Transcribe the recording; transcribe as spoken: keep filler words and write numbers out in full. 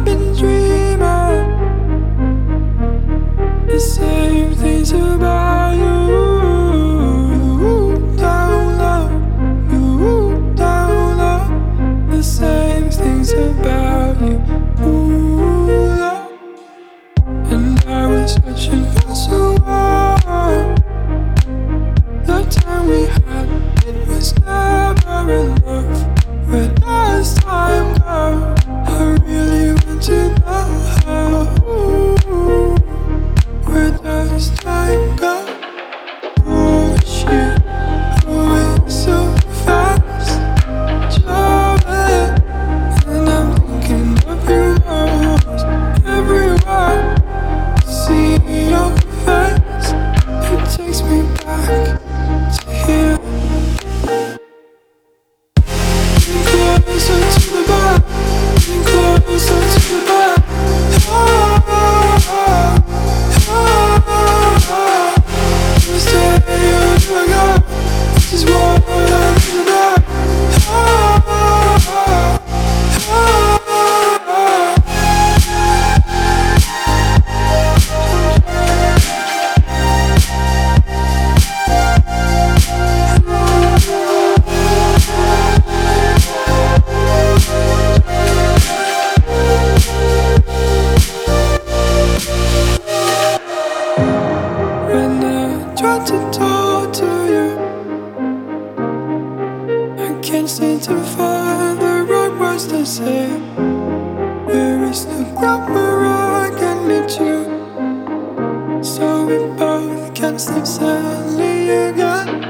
been dreaming the same things about you. You down low, you down low, the same things about you. Ooh, love. And I was searching for someone. The time we had, it was never enough. Where does time go? I really want to know. Where does time go? Push you away so fast, traveling, and I'm thinking of you most everywhere. See your face, it takes me back to here. Closer to the bar, closer to the bar. Oh, oh, oh, oh. You stay or do I go? This is what I'm thinking about. Oh, oh, oh, oh, oh. When I try to talk to you, I can't seem to find the right words to say. There is no ground where I can meet you, so we both can't stop sadly again.